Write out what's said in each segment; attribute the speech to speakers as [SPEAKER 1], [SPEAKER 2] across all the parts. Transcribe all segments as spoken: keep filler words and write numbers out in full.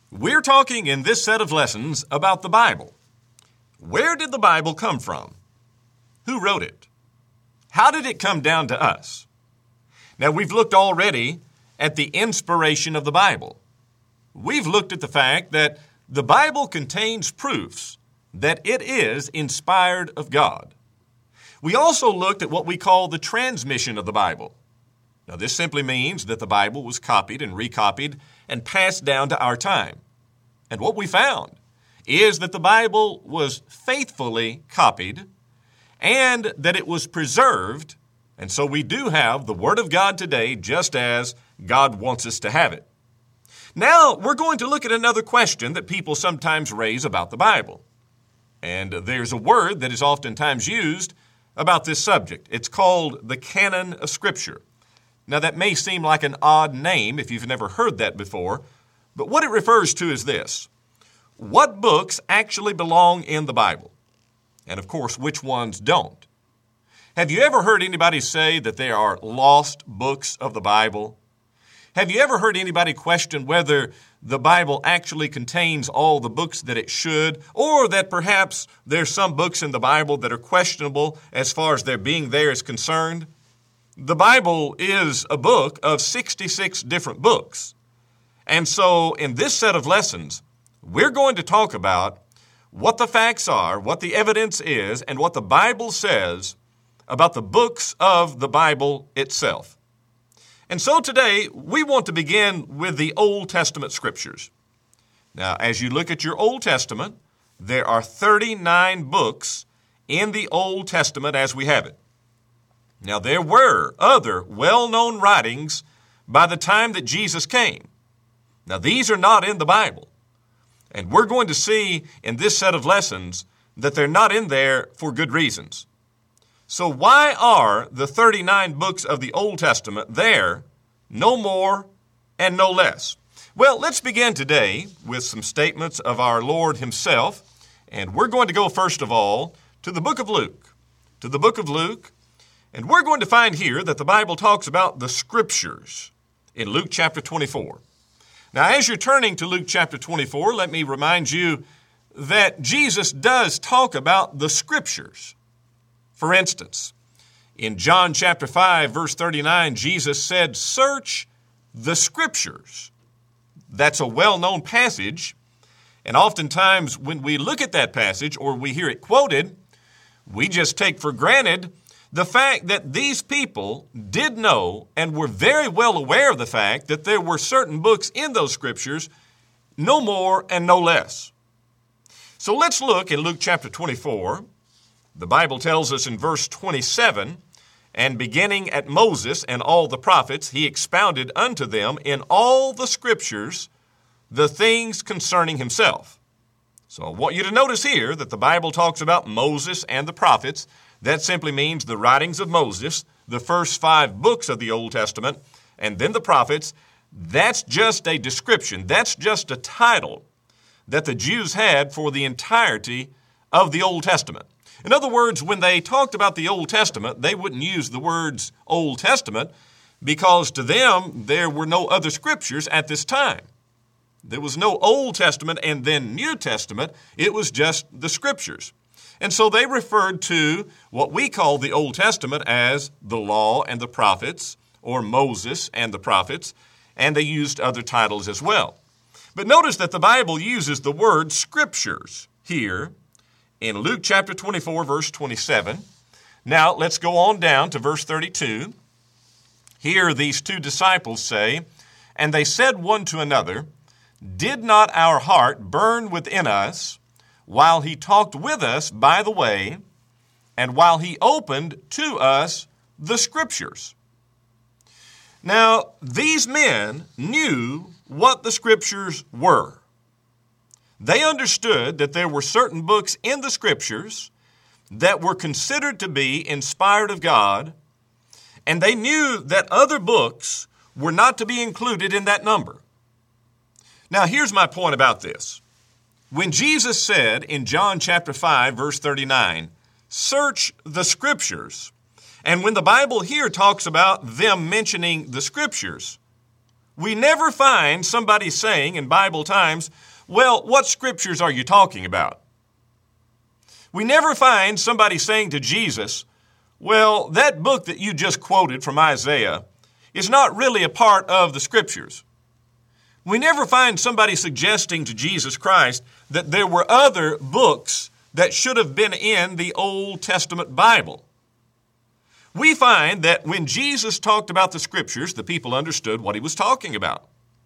[SPEAKER 1] We're talking in this set of lessons about the Bible. Where did the Bible come from? Who wrote it? How did it come down to us? Now, we've looked already at the inspiration of the Bible. We've looked at the fact that the Bible contains proofs that it is inspired of God. We also looked at what we call the transmission of the Bible. Now, this simply means that the Bible was copied and recopied and passed down to our time. And what we found is that the Bible was faithfully copied and that it was preserved, and so we do have the Word of God today just as God wants us to have it. Now, we're going to look at another question that people sometimes raise about the Bible. And there's a word that is oftentimes used about this subject. It's called the canon of Scripture. Now, that may seem like an odd name if you've never heard that before, but what it refers to is this: what books actually belong in the Bible? And of course, which ones don't? Have you ever heard anybody say that there are lost books of the Bible? Have you ever heard anybody question whether the Bible actually contains all the books that it should, or that perhaps there's some books in the Bible that are questionable as far as their being there is concerned? The Bible is a book of sixty-six different books. And so in this set of lessons, we're going to talk about what the facts are, what the evidence is, and what the Bible says about the books of the Bible itself. And so today, we want to begin with the Old Testament Scriptures. Now, as you look at your Old Testament, there are thirty-nine books in the Old Testament as we have it. Now, there were other well-known writings by the time that Jesus came. Now, these are not in the Bible. And we're going to see in this set of lessons that they're not in there for good reasons. So why are the thirty-nine books of the Old Testament there, no more and no less? Well, let's begin today with some statements of our Lord Himself. And we're going to go first of all to the book of Luke. To the book of Luke. And we're going to find here that the Bible talks about the Scriptures in Luke chapter twenty-four. Now, as you're turning to Luke chapter twenty-four, let me remind you that Jesus does talk about the Scriptures. For instance, in John chapter five, verse thirty-nine, Jesus said, "Search the Scriptures." That's a well-known passage, and oftentimes when we look at that passage or we hear it quoted, we just take for granted the fact that these people did know and were very well aware of the fact that there were certain books in those Scriptures, no more and no less. So let's look in Luke chapter twenty-four. The Bible tells us in verse twenty-seven, "And beginning at Moses and all the prophets, he expounded unto them in all the Scriptures the things concerning himself." So I want you to notice here that the Bible talks about Moses and the prophets. That simply means the writings of Moses, the first five books of the Old Testament, and then the prophets. That's just a description. That's just a title that the Jews had for the entirety of the Old Testament. In other words, when they talked about the Old Testament, they wouldn't use the words Old Testament because to them there were no other Scriptures at this time. There was no Old Testament and then New Testament. It was just the Scriptures. And so they referred to what we call the Old Testament as the Law and the Prophets, or Moses and the Prophets, and they used other titles as well. But notice that the Bible uses the word Scriptures here in Luke chapter twenty-four, verse twenty-seven. Now, let's go on down to verse thirty-two. Here these two disciples say, "And they said one to another, Did not our heart burn within us while he talked with us by the way, and while he opened to us the Scriptures?" Now, these men knew what the Scriptures were. They understood that there were certain books in the Scriptures that were considered to be inspired of God, and they knew that other books were not to be included in that number. Now, here's my point about this. When Jesus said in John chapter five, verse thirty-nine, "Search the Scriptures," and when the Bible here talks about them mentioning the Scriptures, We never find somebody saying in Bible times, well, what scriptures are you talking about? We never find somebody saying to Jesus, well, that book that you just quoted from Isaiah is not really a part of the scriptures. We never find somebody suggesting to Jesus Christ that there were other books that should have been in the Old Testament Bible. We find that when Jesus talked about the scriptures, the people understood what he was talking about.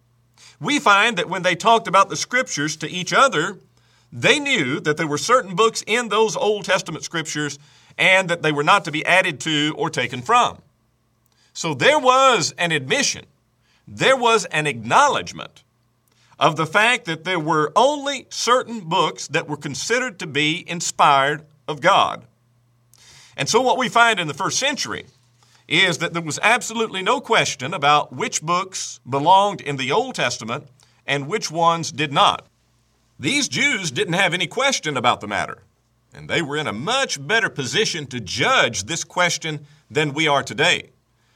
[SPEAKER 1] We find that when they talked about the scriptures to each other, they knew that there were certain books in those Old Testament scriptures and that they were not to be added to or taken from. So there was an admission, there was an acknowledgement of the fact that there were only certain books that were considered to be inspired of God. And so what we find in the first century is that there was absolutely no question about which books belonged in the Old Testament and which ones did not. These Jews didn't have any question about the matter, and they were in a much better position to judge this question than we are today.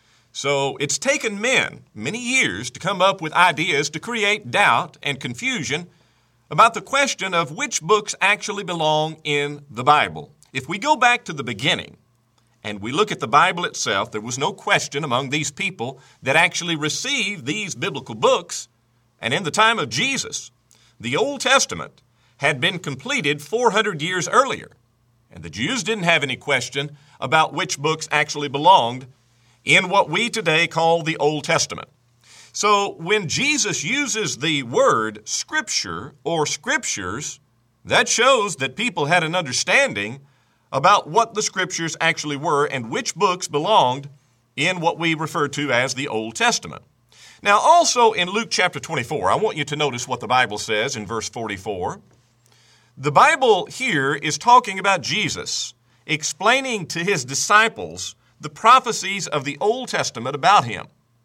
[SPEAKER 1] So it's taken men many years to come up with ideas to create doubt and confusion about the question of which books actually belong in the Bible. If we go back to the beginning and we look at the Bible itself, there was no question among these people that actually received these biblical books. And in the time of Jesus, the Old Testament had been completed four hundred years earlier. And the Jews didn't have any question about which books actually belonged in what we today call the Old Testament. So when Jesus uses the word scripture or scriptures, that shows that people had an understanding about what the scriptures actually were and which books belonged in what we refer to as the Old Testament. Now, also in Luke chapter twenty-four, I want you to notice what the Bible says in verse forty-four. The Bible here is talking about Jesus explaining to his disciples the prophecies of the Old Testament about him.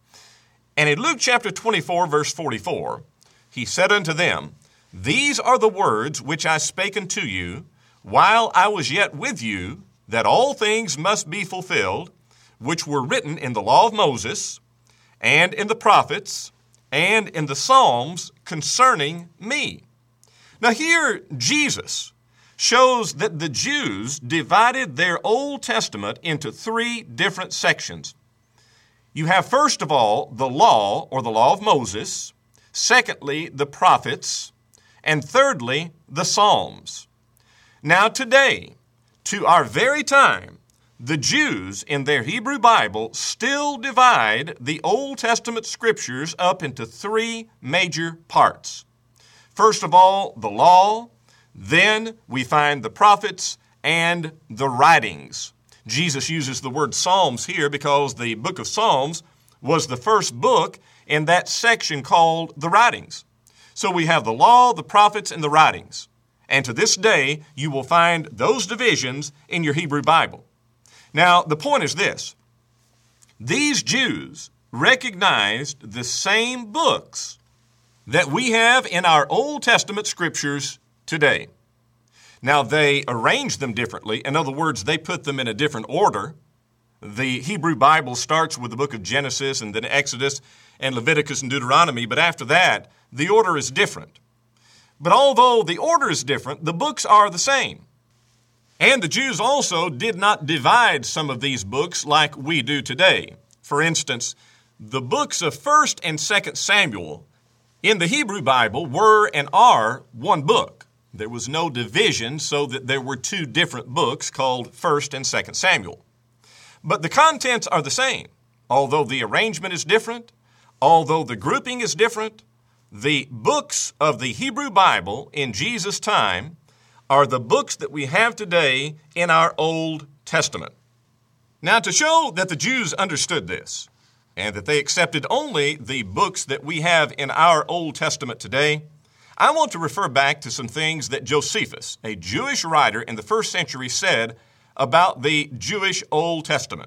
[SPEAKER 1] And in Luke chapter twenty-four, verse forty-four, he said unto them, These are the words which I spake unto you while I was yet with you, that all things must be fulfilled, which were written in the law of Moses, and in the prophets, and in the Psalms concerning me. Now here, Jesus shows that the Jews divided their Old Testament into three different sections. You have, first of all, the law, or the law of Moses. Secondly, the prophets. And thirdly, the Psalms. Now today, to our very time, the Jews in their Hebrew Bible still divide the Old Testament scriptures up into three major parts. First of all, the law. Then we find the prophets and the writings. Jesus uses the word Psalms here because the book of Psalms was the first book in that section called the writings. So we have the law, the prophets, and the writings. And to this day, you will find those divisions in your Hebrew Bible. Now, the point is this. These Jews recognized the same books that we have in our Old Testament scriptures today. Now, they arranged them differently. In other words, they put them in a different order. The Hebrew Bible starts with the book of Genesis and then Exodus and Leviticus and Deuteronomy, but after that, the order is different. But although the order is different, the books are the same. And the Jews also did not divide some of these books like we do today. For instance, the books of First and Second Samuel in the Hebrew Bible were and are one book. There was no division so that there were two different books called First and Second Samuel. But the contents are the same. Although the arrangement is different, although the grouping is different, the books of the Hebrew Bible in Jesus' time are the books that we have today in our Old Testament. Now, to show that the Jews understood this and that they accepted only the books that we have in our Old Testament today, I want to refer back to some things that Josephus, a Jewish writer in the first century, said about the Jewish Old Testament.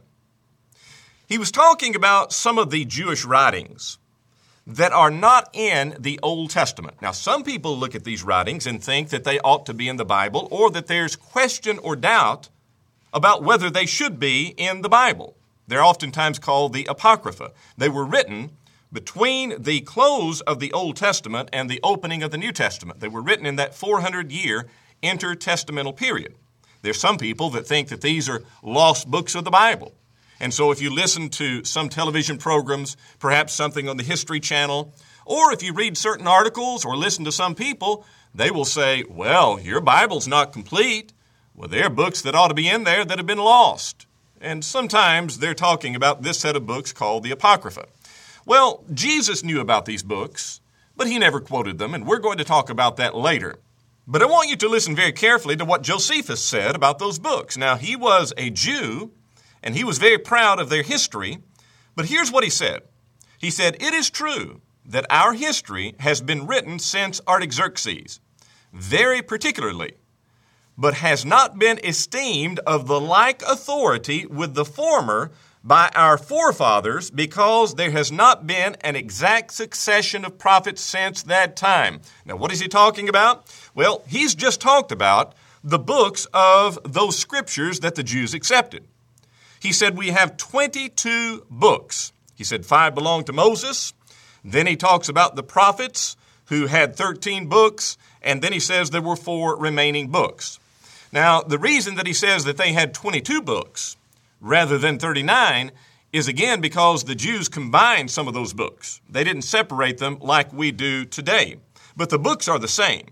[SPEAKER 1] He was talking about some of the Jewish writings that are not in the Old Testament. Now, some people look at these writings and think that they ought to be in the Bible or that there's question or doubt about whether they should be in the Bible. They're oftentimes called the Apocrypha. They were written between the close of the Old Testament and the opening of the New Testament. They were written in that four hundred year intertestamental period. There's some people that think that these are lost books of the Bible. And so if you listen to some television programs, perhaps something on the History Channel, or if you read certain articles or listen to some people, they will say, well, your Bible's not complete. Well, there are books that ought to be in there that have been lost. And sometimes they're talking about this set of books called the Apocrypha. Well, Jesus knew about these books, but he never quoted them, and we're going to talk about that later. But I want you to listen very carefully to what Josephus said about those books. Now, he was a Jew, and he was very proud of their history, but here's what he said. He said, "It is true that our history has been written since Artaxerxes, very particularly, but has not been esteemed of the like authority with the former by our forefathers, because there has not been an exact succession of prophets since that time." Now, what is he talking about? Well, he's just talked about the books of those scriptures that the Jews accepted. He said we have twenty-two books. He said five belong to Moses. Then he talks about the prophets who had thirteen books, and then he says there were four remaining books. Now, the reason that he says that they had twenty-two books rather than thirty-nine is, again, because the Jews combined some of those books. They didn't separate them like we do today, but the books are the same.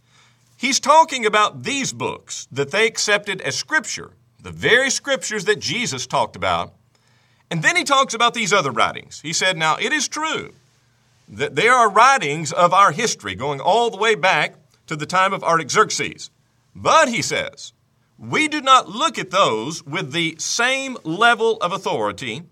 [SPEAKER 1] He's talking about these books that they accepted as Scripture, the very Scriptures that Jesus talked about, and then he talks about these other writings. He said, now, it is true that there are writings of our history going all the way back to the time of Artaxerxes. But, he says, we do not look at those with the same level of authority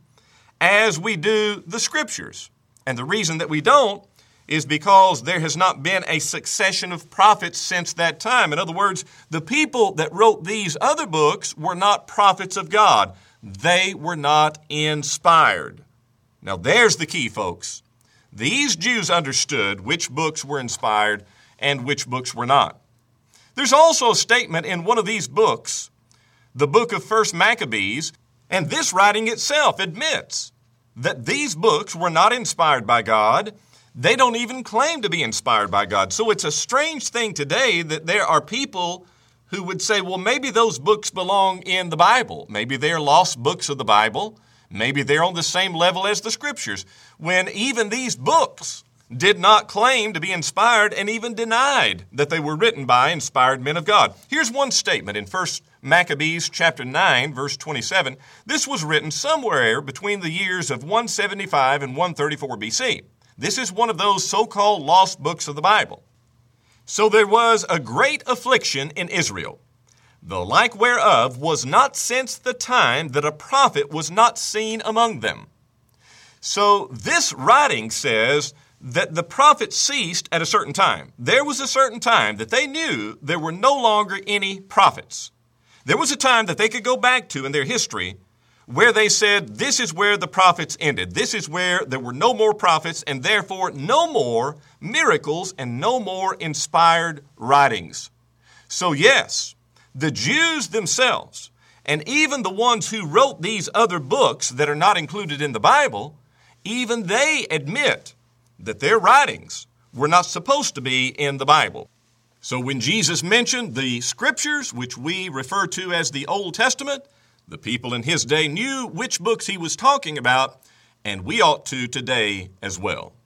[SPEAKER 1] as we do the Scriptures. And the reason that we don't is because there has not been a succession of prophets since that time. In other words, the people that wrote these other books were not prophets of God. They were not inspired. Now, there's the key, folks. These Jews understood which books were inspired and which books were not. There's also a statement in one of these books, the book of First Maccabees, and this writing itself admits that these books were not inspired by God. They don't even claim to be inspired by God. So it's a strange thing today that there are people who would say, well, maybe those books belong in the Bible. Maybe they're lost books of the Bible. Maybe they're on the same level as the Scriptures, when even these books did not claim to be inspired and even denied that they were written by inspired men of God. Here's one statement in First Maccabees chapter nine, verse twenty-seven. This was written somewhere between the years of one seventy-five and one thirty-four B C. This is one of those so-called lost books of the Bible. So there was a great affliction in Israel, the like whereof was not since the time that a prophet was not seen among them. So this writing says that the prophets ceased at a certain time. There was a certain time that they knew there were no longer any prophets. There was a time that they could go back to in their history where they said, this is where the prophets ended. This is where there were no more prophets, and therefore no more miracles and no more inspired writings. So yes, the Jews themselves, and even the ones who wrote these other books that are not included in the Bible, even they admit that their writings were not supposed to be in the Bible. So when Jesus mentioned the Scriptures, which we refer to as the Old Testament, the people in his day knew which books he was talking about, and we ought to today as well.